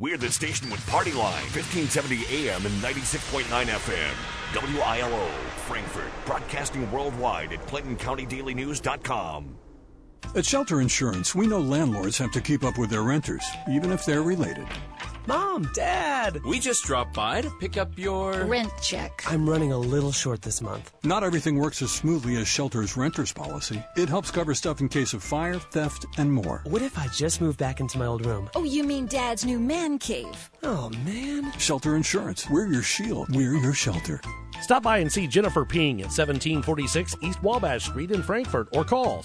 We're the station with Party Line, 1570 AM and 96.9 FM. WILO, Frankfort, broadcasting worldwide at ClintonCountyDailyNews.com. At Shelter Insurance, we know landlords have to keep up with their renters, even if they're related. Mom, Dad, we just dropped by to pick up your rent check. I'm running a little short this month. Not everything works as smoothly as Shelter's renter's policy. It helps cover stuff in case of fire, theft, and more. What if I just moved back into my old room? Oh, you mean Dad's new man cave? Oh, man. Shelter Insurance. We're your shield. We're your shelter. Stop by and see Jennifer Ping at 1746 East Wabash Street in Frankfort or call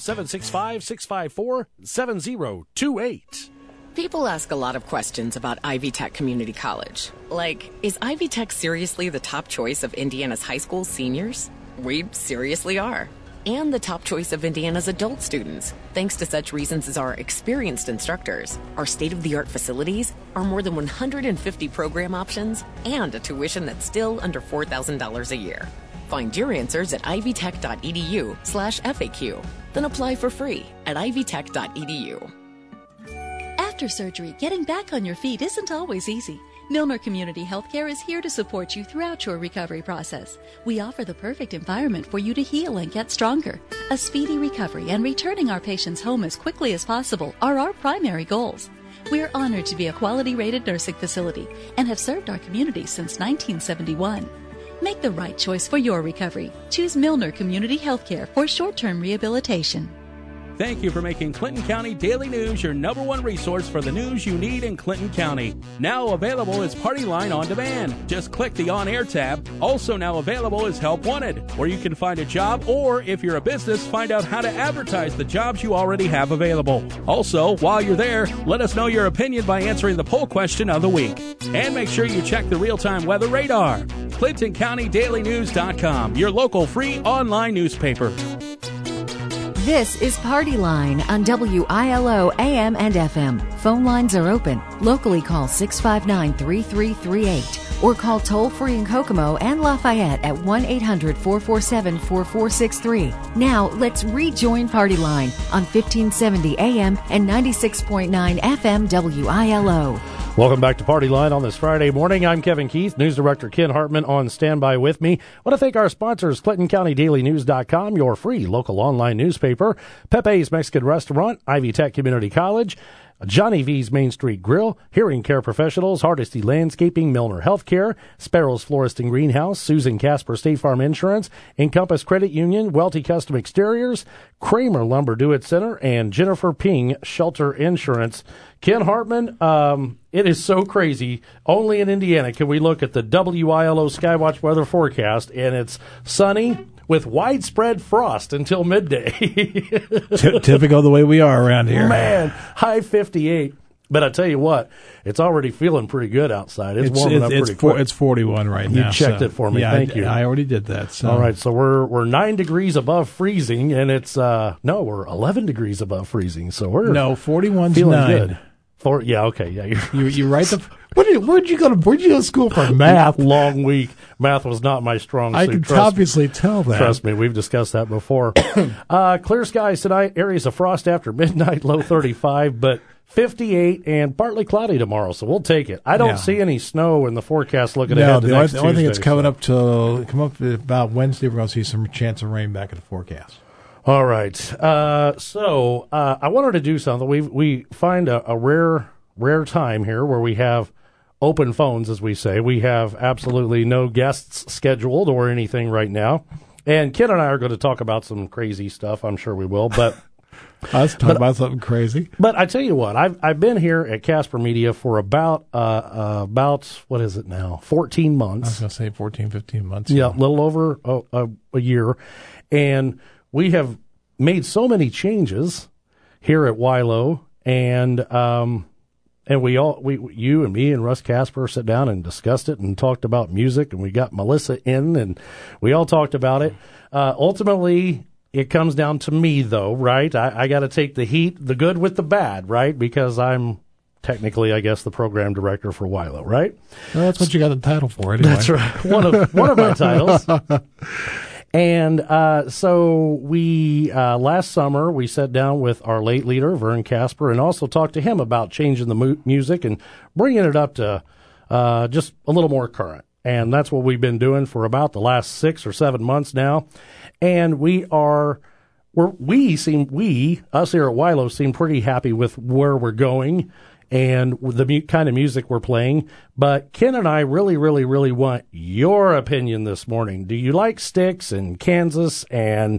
765-654-7028. People ask a lot of questions about Ivy Tech Community College. Like, is Ivy Tech seriously the top choice of Indiana's high school seniors? We seriously are. And the top choice of Indiana's adult students, thanks to such reasons as our experienced instructors, our state-of-the-art facilities, our more than 150 program options, and a tuition that's still under $4,000 a year. Find your answers at ivytech.edu/FAQ. Then apply for free at ivytech.edu. After surgery, getting back on your feet isn't always easy. Milner Community Healthcare is here to support you throughout your recovery process. We offer the perfect environment for you to heal and get stronger. A speedy recovery and returning our patients home as quickly as possible are our primary goals. We're honored to be a quality-rated nursing facility and have served our community since 1971. Make the right choice for your recovery. Choose Milner Community Healthcare for short-term rehabilitation. Thank you for making Clinton County Daily News your #1 resource for the news you need in Clinton County. Now available is Party Line On Demand. Just click the On Air tab. Also now available is Help Wanted, where you can find a job, or if you're a business, find out how to advertise the jobs you already have available. Also, while you're there, let us know your opinion by answering the poll question of the week. And make sure you check the real-time weather radar. ClintonCountyDailyNews.com, your local free online newspaper. This is Party Line on WILO AM and FM. Phone lines are open. Locally call 659-3338 or call toll-free in Kokomo and Lafayette at 1-800-447-4463. Now, let's rejoin Party Line on 1570 AM and 96.9 FM WILO. Welcome back to Party Line on this Friday morning. I'm Kevin Keith, News Director Ken Hartman on standby with me. I want to thank our sponsors, ClintonCountyDailyNews.com, your free local online newspaper, Pepe's Mexican Restaurant, Ivy Tech Community College, Johnny V's Main Street Grill, Hearing Care Professionals, Hardesty Landscaping, Milner Healthcare, Sparrow's Florist and Greenhouse, Susan Casper State Farm Insurance, Encompass Credit Union, Welty Custom Exteriors, Kramer Lumber Do It Center, and Jennifer Ping Shelter Insurance. Ken Hartman, it is so crazy. Only in Indiana can we look at the WILO Skywatch weather forecast, and it's sunny with widespread frost until midday. Typical the way we are around here. Man, high 58. But I tell you what, it's already feeling pretty good outside. It's warming up pretty quick. It's 41 right now. You checked it for me. Yeah, Thank you. I already did that. So. All right, so we're 9 degrees above freezing, and it's we're 11 degrees above freezing. So we're 41's feeling 9. good. You write the. Where'd you go to school for math? Long week. Math was not my strong suit. I can obviously tell that. Trust me, we've discussed that before. Clear skies tonight. Areas of frost after midnight. Low 35, but 58 and partly cloudy tomorrow. So we'll take it. I don't see any snow in the forecast looking ahead to next Tuesday. The only thing that's coming up to about Wednesday, we're going to see some chance of rain back in the forecast. All right. So I wanted to do something. We find a rare time here where we have open phones, as we say. We have absolutely no guests scheduled or anything right now. And Ken and I are going to talk about some crazy stuff. I'm sure we will. But let's talk about something crazy. But I tell you what, I've been here at Casper Media for about what is it now? 14 months. I was going to say 14, 15 months. Yeah, a little over a year. And we have made so many changes here at WILO, and you and me and Russ Casper sat down and discussed it and talked about music, and we got Melissa in, and we all talked about it. Ultimately, it comes down to me, though, right? I got to take the heat, the good with the bad, right? Because I'm technically, I guess, the program director for WILO, right? Well, that's what you got the title for, anyway. That's right. One of my titles. And so we last summer we sat down with our late leader Vern Casper and also talked to him about changing the music and bringing it up to just a little more current. And that's what we've been doing for about the last 6 or 7 months now. And us here at Wilo seem pretty happy with where we're going and the kind of music we're playing. But Ken and I really, really, really want your opinion this morning. Do you like Styx and Kansas and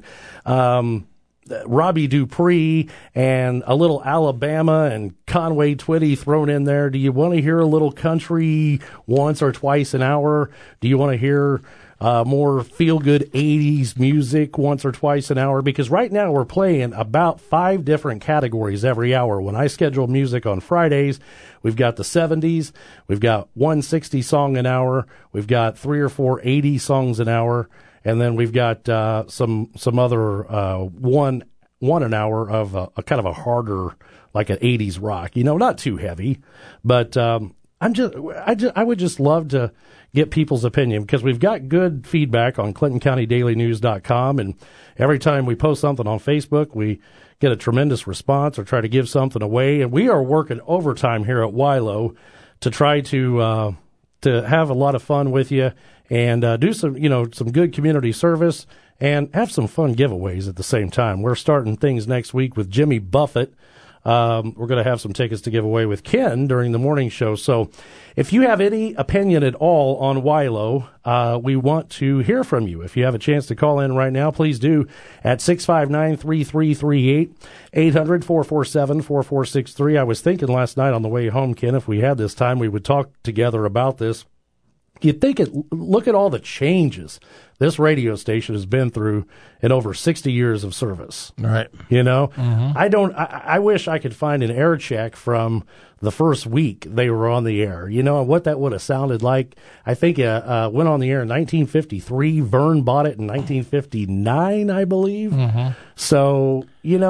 Robbie Dupree and a little Alabama and Conway Twitty thrown in there? Do you want to hear a little country once or twice an hour? Do you want to hear more feel-good 80s music once or twice an hour? Because right now we're playing about 5 different categories every hour. When I schedule music on Fridays, we've got the 70s, we've got 160 song an hour, we've got 3 or 4 80 songs an hour, and then we've got some other one an hour of a kind of a harder, like an 80s rock. Not too heavy, but I would just love to get people's opinion because we've got good feedback on ClintonCountyDailyNews.com, and every time we post something on Facebook, we get a tremendous response or try to give something away. And we are working overtime here at Wilo to try to have a lot of fun with you and do some good community service and have some fun giveaways at the same time. We're starting things next week with Jimmy Buffett. We're going to have some tickets to give away with Ken during the morning show. So if you have any opinion at all on Wilo, we want to hear from you. If you have a chance to call in right now, please do at 659-3338, 800-447-4463. I was thinking last night on the way home, Ken, if we had this time, we would talk together about this. You'd think look at all the changes this radio station has been through in over 60 years of service. Right. Mm-hmm. I wish I could find an air check from the first week they were on the air, and what that would have sounded like. I think went on the air in 1953. Vern bought it in 1959, I believe. Mm-hmm. So,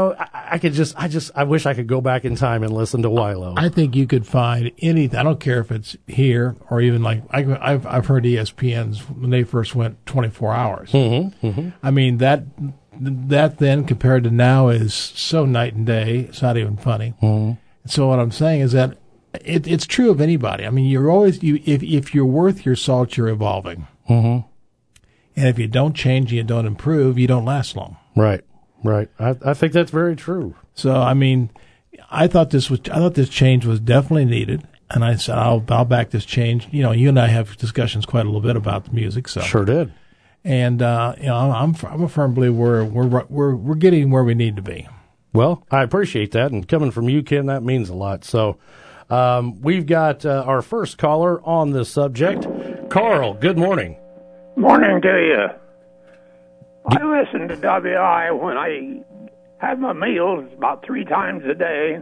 I wish I could go back in time and listen to Wilo. I think you could find anything. I don't care if it's here or even like I've heard ESPN's when they first went 24 hours. Mm-hmm. Mm-hmm. I mean, that then compared to now is so night and day. It's not even funny. Mm-hmm. So what I'm saying is that it's true of anybody. I mean, you're always if you're worth your salt, you're evolving. Mm-hmm. And if you don't change and you don't improve, you don't last long. Right. I think that's very true. So I mean, I thought this change was definitely needed, and I said I'll back this change. You and I have discussions quite a little bit about the music. So sure did. And I'm a firm believer we're getting where we need to be. Well, I appreciate that, and coming from you, Ken, that means a lot. So we've got our first caller on this subject. Carl, good morning. Morning to you. I listen to WI when I have my meals about 3 times a day,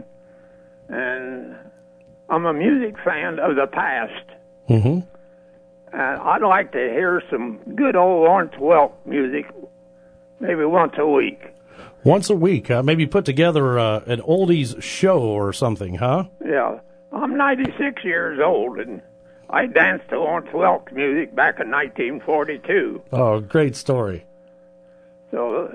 and I'm a music fan of the past. Mm-hmm. And I'd like to hear some good old Lawrence Welk music, maybe once a week. Once a week, maybe put together an oldies show or something, huh? Yeah. I'm 96 years old, and I danced to Lawrence Welk music back in 1942. Oh, great story. So,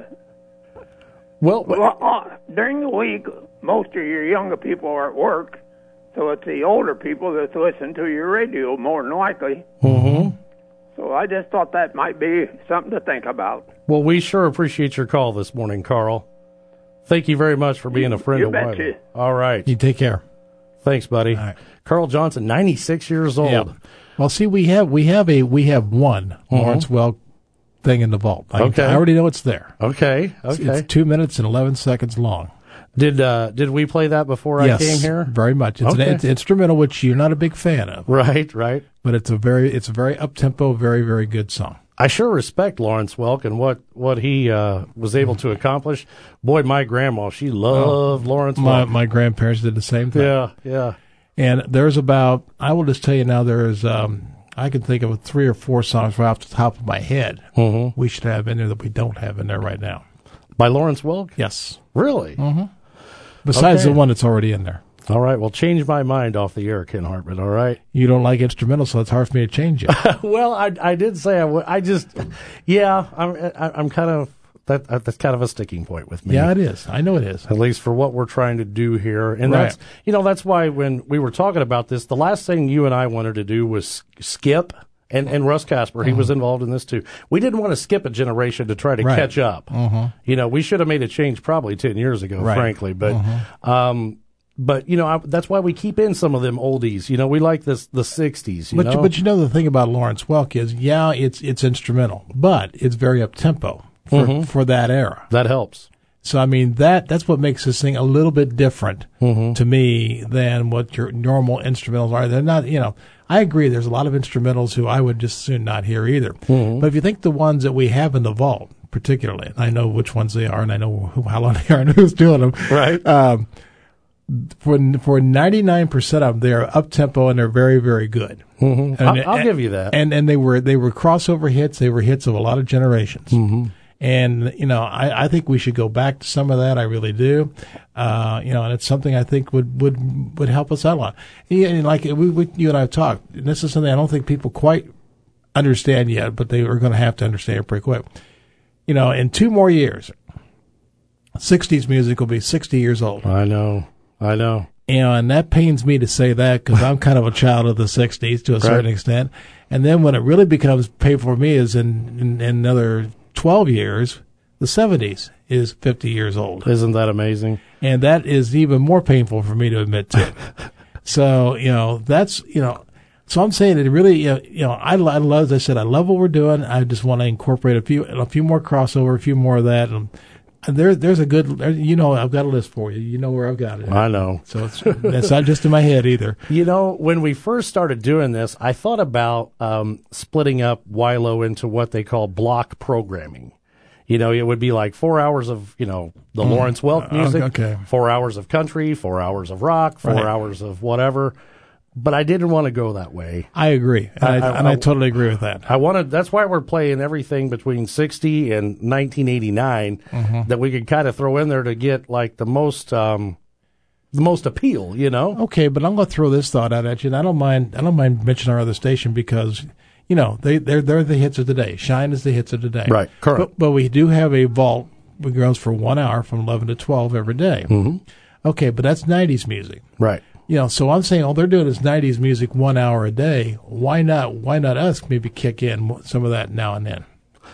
well, during the week, most of your younger people are at work, so it's the older people that listen to your radio more than likely. Mm-hmm. So I just thought that might be something to think about. Well, we sure appreciate your call this morning, Carl. Thank you very much for being a friend of mine. You. All right. You take care. Thanks, buddy. All right. Carl Johnson, 96 years old. Yeah. Well, see, we have one Mm-hmm. Lawrence Welk thing in the vault. Okay. I already know it's there. Okay. It's 2 minutes and 11 seconds long. Did we play that before Yes, I came here? Very much. It's an instrumental which you're not a big fan of. Right. But it's a very up-tempo, very, very good song. I sure respect Lawrence Welk and what he was able to accomplish. Boy, my grandma, she loved Lawrence Welk. My grandparents did the same thing. Yeah. And there's I will just tell you now, there's I can think of 3 or 4 songs right off the top of my head we should have in there that we don't have in there right now. By Lawrence Welk? Yes. Really? Mm-hmm. Besides the one that's already in there. All right, well, change my mind off the air, Ken Hartman, all right? You don't like instrumental, so it's hard for me to change it. Well, I did say I would. I'm kind of, that's kind of a sticking point with me. Yeah, it is. I know it is. At least for what we're trying to do here. And right. that's why when we were talking about this, the last thing you and I wanted to do was skip. And Russ Casper, he was involved in this too. We didn't want to skip a generation to try to catch up. We should have made a change probably 10 years ago, frankly. But, that's why we keep in some of them oldies. We like the 60s. But the thing about Lawrence Welk is, it's instrumental, but it's very up tempo for that era. That helps. So I mean that's what makes this thing a little bit different to me than what your normal instrumentals are. They're not, I agree. There's a lot of instrumentals who I would just soon not hear either. But if you think the ones that we have in the vault, particularly, and I know which ones they are, and I know how long they are, and who's doing them. Right. For 99% of them, they're up tempo and they're very, very good. I'll give you that. And they were crossover hits. They were hits of a lot of generations. And, I think we should go back to some of that. I really do. And it's something I think would help us out a lot. And like you and I have talked, and this is something I don't think people quite understand yet, but they are going to have to understand it pretty quick. In 2 more years, 60s music will be 60 years old. I know. And that pains me to say that because I'm kind of a child of the 60s to a certain extent. And then when it really becomes painful for me is in another 12 years, the 70s is 50 years old. Isn't that amazing? And that is even more painful for me to admit to. So, that's, so I'm saying it really, I love, as I said, I love what we're doing. I just want to incorporate a few more crossover, a few more of that. And there's a good, I've got a list for you. You know where I've got it. I know. So it's not just in my head either. When we first started doing this, I thought about splitting up WILO into what they call block programming. It would be like 4 hours of, the Lawrence Welk music, 4 hours of country, 4 hours of rock, 4 hours of whatever. But I didn't want to go that way. I agree. I totally agree with that. That's why we're playing everything between 60 and 1989 that we could kind of throw in there to get like the most appeal, Okay, but I'm going to throw this thought out at you, and I don't mind mentioning our other station because, they're the hits of the day. Shine is the hits of the day. Right, correct. But we do have a vault that goes for 1 hour from 11 to 12 every day. Okay, but that's 90s music. Right. So I'm saying all they're doing is 90s music 1 hour a day. Why not us maybe kick in some of that now and then?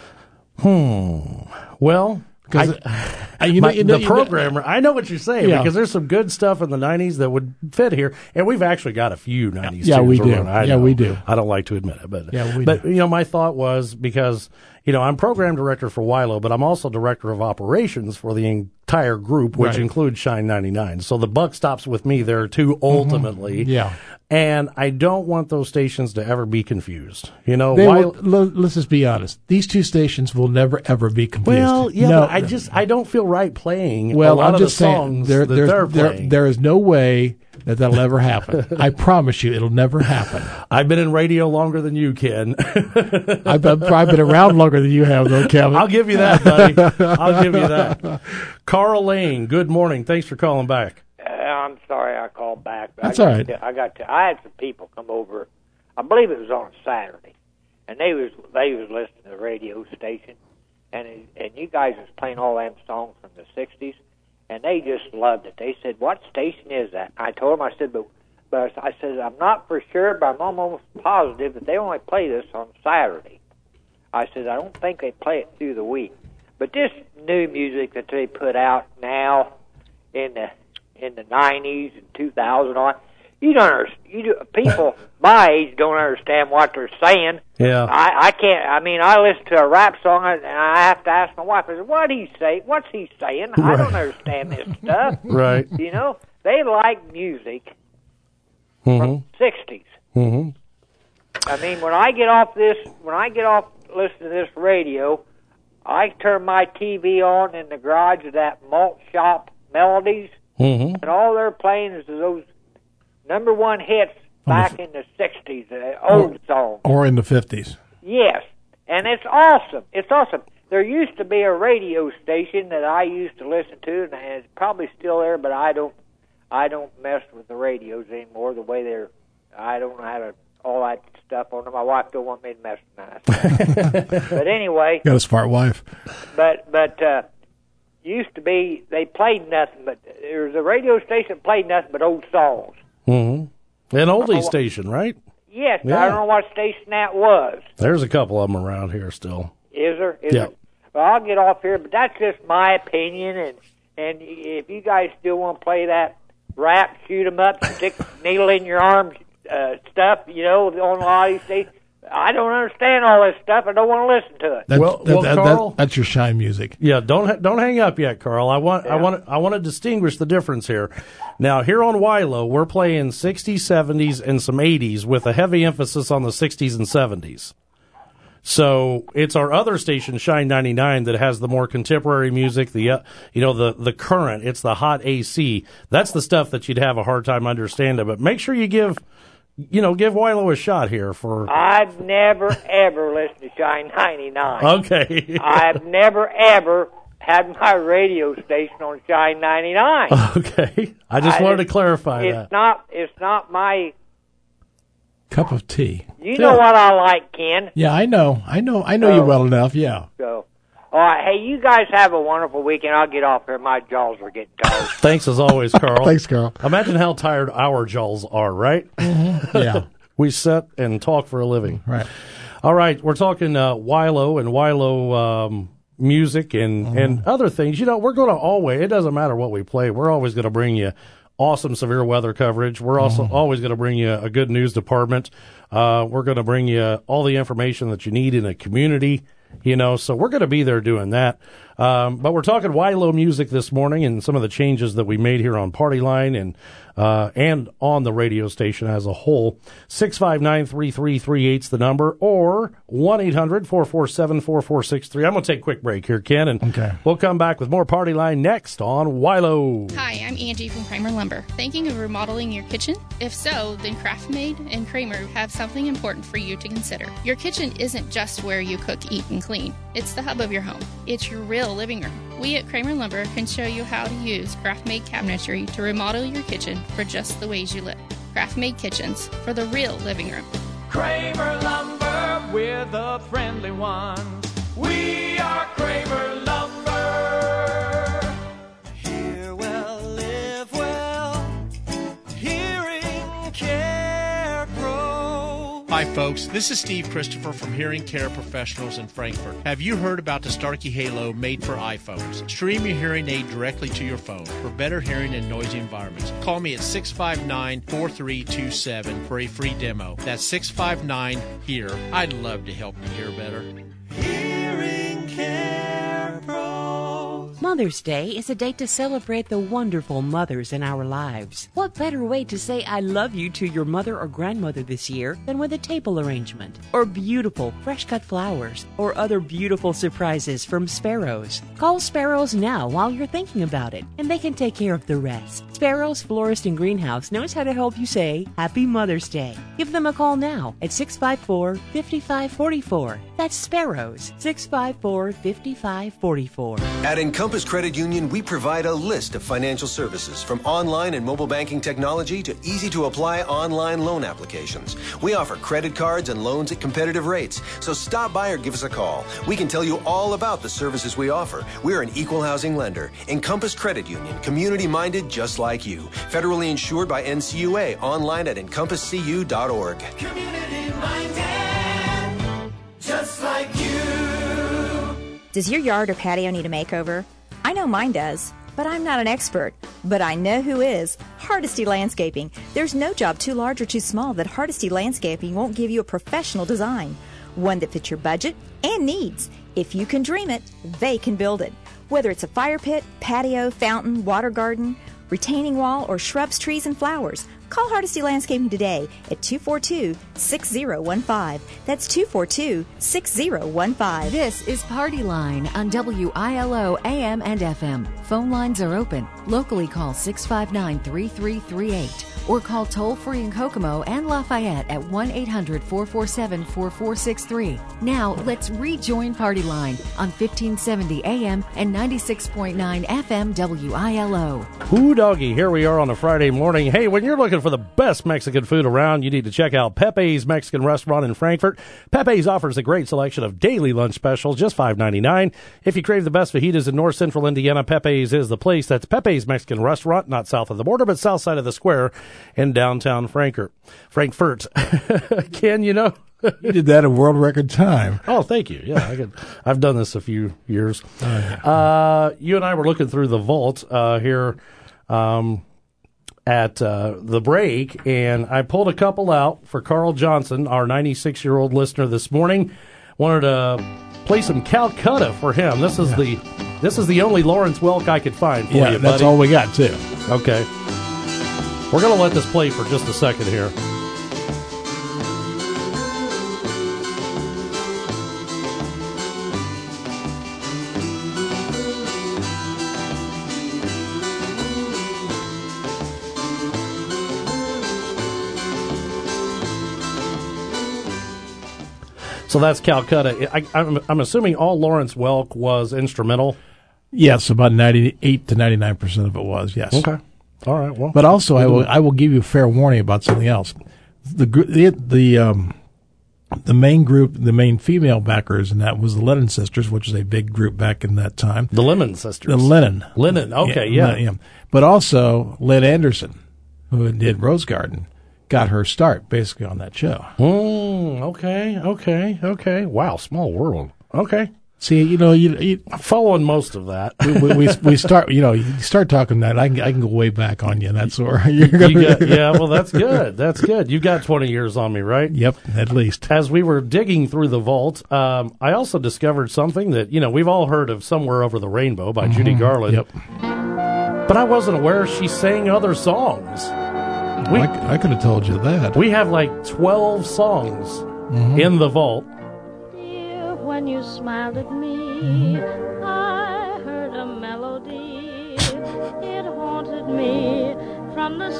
Well, because the programmer, I know what you're saying because there's some good stuff in the 90s that would fit here, and we've actually got a few 90s. Yeah, we do. We do. I don't like to admit it, but we do. My thought was because I'm program director for WILO, but I'm also director of operations for the entire group, which includes Shine 99. So the buck stops with me there too, ultimately. Yeah. And I don't want those stations to ever be confused. Let's just be honest. These two stations will never ever be confused. Well, yeah, but I don't feel right playing a lot of the songs that they're playing. There is no way that'll ever happen. I promise you, it'll never happen. I've been in radio longer than you, Ken. I've been around longer than you have, though, Kevin. I'll give you that, buddy. I'll give you that. Carl Lane, good morning. Thanks for calling back. I'm sorry I called back. That's all right. I had some people come over. I believe it was on a Saturday, and they was listening to the radio station, and you guys was playing all them songs from the '60s, and they just loved it. They said, "What station is that?" I told them, I said, but I said I'm not for sure, but I'm almost positive that they only play this on Saturday. I said I don't think they play it through the week, but this new music that they put out now in the 90s and 2000 on, people my age don't understand what they're saying. Yeah. I can't. I mean, I listen to a rap song and I have to ask my wife, I said, "What he say? What's he saying? Right. I don't understand this stuff." Right. They like music from the 60s. I mean, when I get off listening to this radio, I turn my TV on in the garage of that malt shop Melodies. And all they're playing is those number one hits back in the 60s, old songs. Or in the 50s. Yes. And it's awesome. It's awesome. There used to be a radio station that I used to listen to, and it's probably still there, but I don't I don't mess with the radios anymore the way they're. I don't know how to all that stuff on them. My wife don't want me to mess with that. But anyway, got a smart wife. But used to be they played nothing but there was a radio station that played nothing but old songs. Mm-hmm. An oldie station, right? Yes, Yeah. I don't know what station that was. There's a couple of them around here still. Is there? Is Yeah. there? Well, I'll get off here, but that's just my opinion. And if you guys still want to play that rap, shoot 'em up, stick needle in your arm stuff, on a lot of these stations, I don't understand all this stuff. I don't want to listen to it. Carl, that's your shine music. Yeah, don't hang up yet, Carl. I want to distinguish the difference here. Now, here on Wilo, we're playing 60s, 70s, and some 80s with a heavy emphasis on the 60s and 70s. So it's our other station, Shine 99, that has the more contemporary music, the current. It's the hot AC. That's the stuff that you'd have a hard time understanding. But make sure you give Wilo a shot here for. I've never ever listened to Shine 99. Okay. I've never ever had my radio station on Shine 99. Okay. I just wanted to clarify that. It's not my cup of tea. You know what I like, Ken. Yeah, I know you well enough. Yeah. So, all right. Hey, you guys have a wonderful weekend. I'll get off here. My jaws are getting tired. Thanks as always, Carl. Thanks, Carl. Imagine how tired our jaws are, right? Yeah. We sit and talk for a living. Right. All right. We're talking Wilo and Wilo music and other things. We're going to always, it doesn't matter what we play, we're always going to bring you awesome severe weather coverage. We're also always going to bring you a good news department. We're going to bring you all the information that you need in a community, so we're going to be there doing that. But we're talking Wilo music this morning and some of the changes that we made here on Party Line and on the radio station as a whole. 659-3338 is the number, or 1-800-447-4463. I'm going to take a quick break here, Ken, and we'll come back with more Party Line next on Wilo. Hi, I'm Angie from Kramer Lumber. Thinking of remodeling your kitchen? If so, then Craftmade and Kramer have something important for you to consider. Your kitchen isn't just where you cook, eat, and clean. It's the hub of your home. It's your real living room. We at Kramer Lumber can show you how to use Craftmade cabinetry to remodel your kitchen for just the ways you live. Craftmade kitchens for the real living room. Kramer Lumber, we're the friendly ones. We are Kramer Lumber. Hear well, live well. Hearing Care Pro. Hi folks, this is Steve Christopher from Hearing Care Professionals in Frankfort. Have you heard about the Starkey Halo made for iPhones? Stream your hearing aid directly to your phone for better hearing in noisy environments. Call me at 659-4327 for a free demo. That's 659-HEAR. I'd love to help you hear better. Hearing Care Pro. Mother's Day is a day to celebrate the wonderful mothers in our lives. What better way to say I love you to your mother or grandmother this year than with a table arrangement, or beautiful fresh-cut flowers, or other beautiful surprises from Sparrows. Call Sparrows now while you're thinking about it, and they can take care of the rest. Sparrows Florist and Greenhouse knows how to help you say Happy Mother's Day. Give them a call now at 654-5544. That's Sparrows, 654-5544. At Encompass Credit Union, we provide a list of financial services, from online and mobile banking technology to easy-to-apply online loan applications. We offer credit cards and loans at competitive rates, so stop by or give us a call. We can tell you all about the services we offer. We're an equal housing lender. Encompass Credit Union, community-minded just like you. Federally insured by NCUA, online at encompasscu.org. Community-minded, just like you. Does your yard or patio need a makeover? I know mine does, but I'm not an expert. But I know who is. Hardesty Landscaping. There's no job too large or too small that Hardesty Landscaping won't give you a professional design. One that fits your budget and needs. If you can dream it, they can build it. Whether it's a fire pit, patio, fountain, water garden, retaining wall, or shrubs, trees, and flowers, Call Hardesty Landscaping today at 242-6015. That's 242-6015. This is Party Line on WILO AM and FM. Phone lines are open. Locally call 659-3338 or call toll-free in Kokomo and Lafayette at 1-800-447-4463. Now, let's rejoin Party Line on 1570 AM and 96.9 FM WILO. Ooh, doggy, here we are on a Friday morning. Hey, when you're looking for the best Mexican food around, you need to check out Pepe's Mexican Restaurant in Frankfort. Pepe's offers a great selection of daily lunch specials, just $5.99. If you crave the best fajitas in north central Indiana, Pepe's is the place. That's Pepe's Mexican Restaurant, not south of the border, but south side of the square in downtown Frankfort. Ken, you know... You did that in world record time. Oh, thank you. Yeah, I've done this a few years. You and I were looking through the vault here at the break, and I pulled a couple out for Carl Johnson, our 96-year-old listener this morning. Wanted to play some Calcutta for him. This is the only Lawrence Welk I could find for you, buddy. Yeah, that's all we got, too. Okay. We're going to let this play for just a second here. So that's Calcutta. I'm assuming all Lawrence Welk was instrumental. Yes, about 98 to 99% of it was. Yes. Okay. All right. Well, but also I will give you a fair warning about something else. The main group, the main female backers, and that was the Lennon Sisters, which is a big group back in that time. The Lemon Sisters. The Lennon. Okay. Yeah. But also Lynn Anderson, who did Rose Garden, got her start basically on that show. Okay. Wow, small world. Okay. See, you I'm following most of that. we start, you start talking that I can go way back on you, and that's where well, that's good. That's good. You got 20 years on me, right? Yep, at least. As we were digging through the vault, I also discovered something that, we've all heard of Somewhere Over the Rainbow by Judy Garland. Yep. But I wasn't aware she sang other songs. I could have told you that. We have like 12 songs in the vault. Dear, when you smiled at me, I heard a melody. It haunted me from the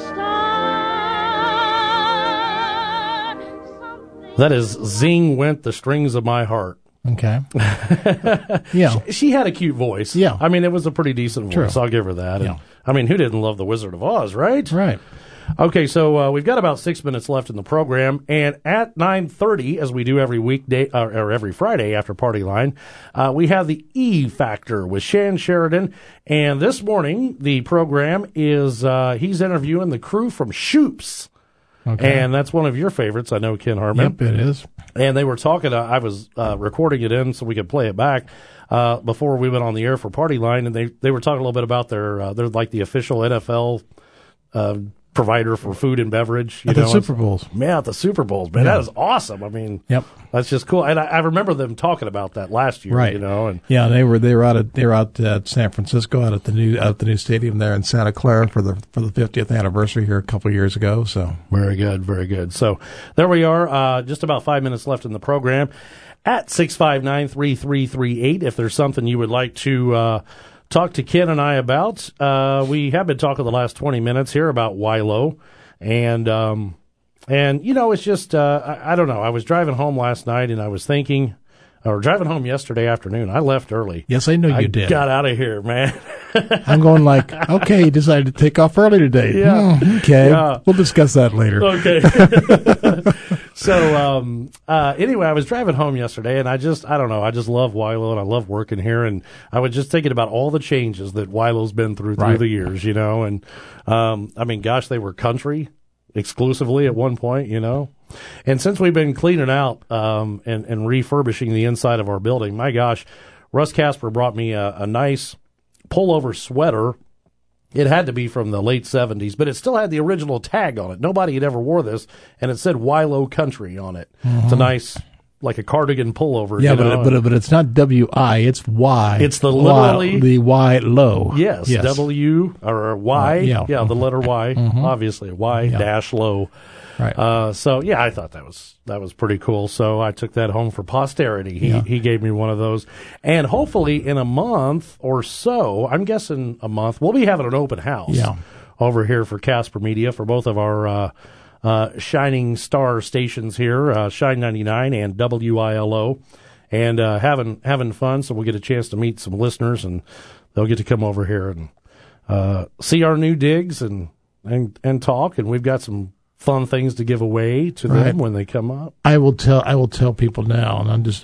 start. That is Zing Went the Strings of My Heart. Okay. Yeah. She had a cute voice. Yeah. I mean, it was a pretty decent voice. True. I'll give her that. Yeah. And, I mean, who didn't love The Wizard of Oz, right? Right. Okay, so we've got about 6 minutes left in the program, and at 9:30, as we do every weekday or every Friday after Party Line, we have the E Factor with Shan Sheridan. And this morning, the program is he's interviewing the crew from Shoops. Okay. And that's one of your favorites, I know, Ken Hartman. Yep, it is. And they were talking, I was recording it in so we could play it back before we went on the air for Party Line, and they were talking a little bit about they're like the official NFL provider for food and beverage. At the Super Bowls. Yeah, at the Super Bowls, man. Yeah. That is awesome. I mean, yep. That's just cool. And I remember them talking about that last year, right. And yeah, they were out at San Francisco, out at the new stadium there in Santa Clara for the 50th anniversary here a couple of years ago. So very good, very good. So there we are. Just about 5 minutes left in the program. At 659-3338, if there's something you would like to talk to Ken and I about. We have been talking the last 20 minutes here about WILO. And it's just, I don't know. I was driving home last night and I was thinking, or driving home yesterday afternoon. I left early. Yes, I know you did. Got out of here, man. I'm going like, okay, you decided to take off early today. Yeah. Okay. Yeah. We'll discuss that later. Okay. So, anyway, I was driving home yesterday and I just love WILO and I love working here. And I was just thinking about all the changes that WILO's been through the years, and, I mean, gosh, they were country exclusively at one point, And since we've been cleaning out and refurbishing the inside of our building, my gosh, Russ Casper brought me a nice pullover sweater. It had to be from the late 70s, but it still had the original tag on it. Nobody had ever wore this, and it said WILO Country on it. Mm-hmm. It's a like a cardigan pullover. Yeah, you know? but it's not W-I, it's Y. It's the literally the Y low. Yes, W or Y. Yeah, the letter Y. Obviously, Y dash low. Right. So yeah, I thought that was pretty cool. So I took that home for posterity. He gave me one of those, and hopefully in a month or so, I'm guessing a month, we'll be having an open house. Yeah. Over here for Casper Media for both of our shining star stations here, Shine 99 and WILO, and having fun. So we'll get a chance to meet some listeners, and they'll get to come over here and see our new digs and talk. And we've got some fun things to give away to them when they come up. I will tell people now, and I'm just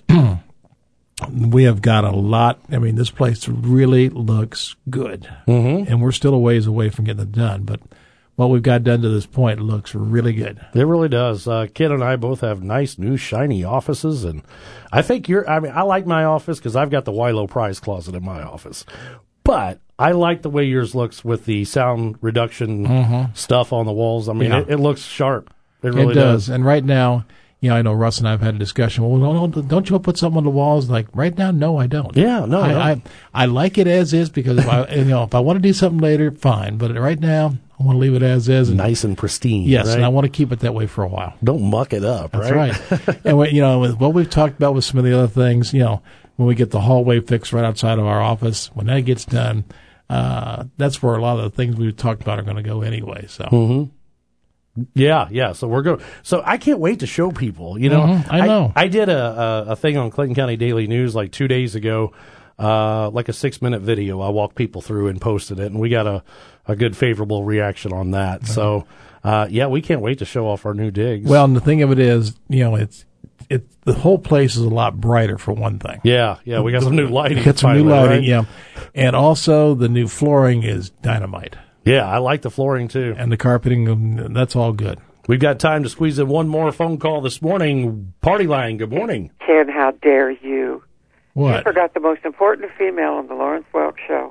we have got a lot. I mean, this place really looks good, and we're still a ways away from getting it done, but what we've got done to this point looks really good. It really does. Kid and I both have nice, new, shiny offices, and I think I like my office because I've got the Wilo prize closet in my office, but I like the way yours looks with the sound reduction stuff on the walls. I mean, it looks sharp. It really does. And right now, I know Russ and I have had a discussion. Well, no, don't you want to put something on the walls? Like right now, no, I don't. Yeah, no, I like it as is because if I want to do something later, fine. But right now, I want to leave it as is, nice and pristine. Yes, right? and I want to keep it that way for a while. Don't muck it up. That's right. And with what we've talked about with some of the other things, when we get the hallway fixed right outside of our office, when that gets done, that's where a lot of the things we've talked about are going to go anyway. So. Yeah. So we're going. So I can't wait to show people. I know. I did a thing on Clinton County Daily News like 2 days ago, like a 6-minute video. I walked people through and posted it, and we got a good favorable reaction on that. So we can't wait to show off our new digs. Well, and the thing of it is, it's the whole place is a lot brighter for one thing. Yeah, we got some new lighting. We got some finally, new lighting, right? yeah, and also the new flooring is dynamite. Yeah, I like the flooring, too. And the carpeting, that's all good. We've got time to squeeze in one more phone call this morning. Party line, good morning. Ken, how dare you? What? You forgot the most important female on the Lawrence Welk Show.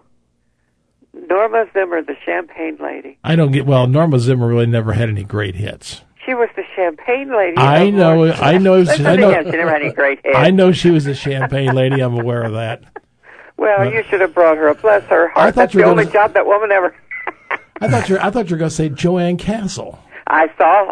Norma Zimmer, the Champagne Lady. I don't get, Norma Zimmer really never had any great hits. She was the Champagne Lady. I know. She never had any great hits. I know she was the Champagne Lady. I'm aware of that. Well, you should have brought her up. Bless her heart. That's the only job that woman ever. I thought you were going to say Joanne Castle. I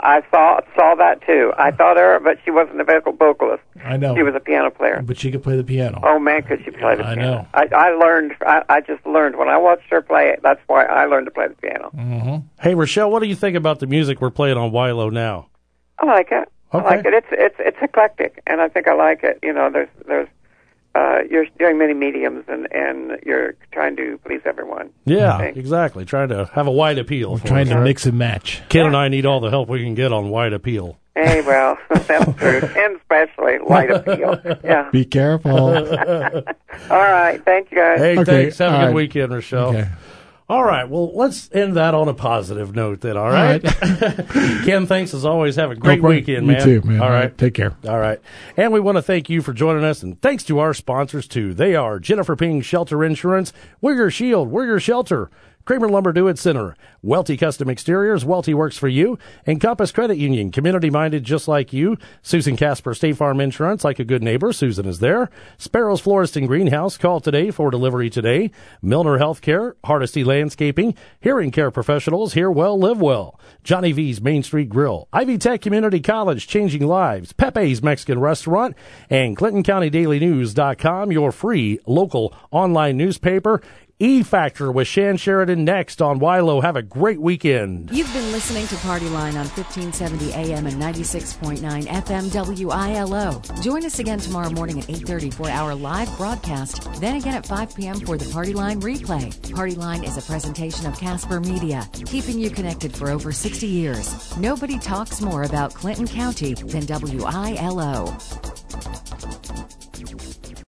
saw that too. I thought her, but she wasn't a vocalist. I know. She was a piano player. But she could play the piano. Oh man, could she play the piano? I know. I learned. I just learned when I watched her play it. That's why I learned to play the piano. Mm-hmm. Hey, Rochelle, what do you think about the music we're playing on Wilo now? I like it. Okay. I like it. It's eclectic, and I think I like it. There's you're doing many mediums, and you're trying to please everyone. Yeah, exactly. Trying to have a wide appeal. We're trying to mix and match. Ken and I need all the help we can get on wide appeal. Hey, well, that's true, and especially wide appeal. Yeah. Be careful. All right, thank you guys. Hey, thanks. Have a good weekend, Rochelle. Okay. All right, well, let's end that on a positive note then, all right? Ken, thanks as always. Have a great weekend, man. You too, man. All right. Take care. All right. And we want to thank you for joining us, and thanks to our sponsors, too. They are Jennifer Ping Shelter Insurance, We're Your Shield, We're Your Shelter, Kramer Lumber Do It Center, Welty Custom Exteriors, Welty Works for You, Encompass Credit Union, community-minded just like you, Susan Casper State Farm Insurance, like a good neighbor, Susan is there, Sparrows Florist and Greenhouse, call today for delivery today, Milner Healthcare, Hardesty Landscaping, Hearing Care Professionals, Hear Well, Live Well, Johnny V's Main Street Grill, Ivy Tech Community College, Changing Lives, Pepe's Mexican Restaurant, and ClintonCountyDailyNews.com, your free local online newspaper. E-Factor with Shan Sheridan next on Wilo. Have a great weekend. You've been listening to Party Line on 1570 AM and 96.9 FM WILO. Join us again tomorrow morning at 8:30 for our live broadcast. Then again at 5 p.m. for the Party Line replay. Party Line is a presentation of Casper Media, keeping you connected for over 60 years. Nobody talks more about Clinton County than WILO.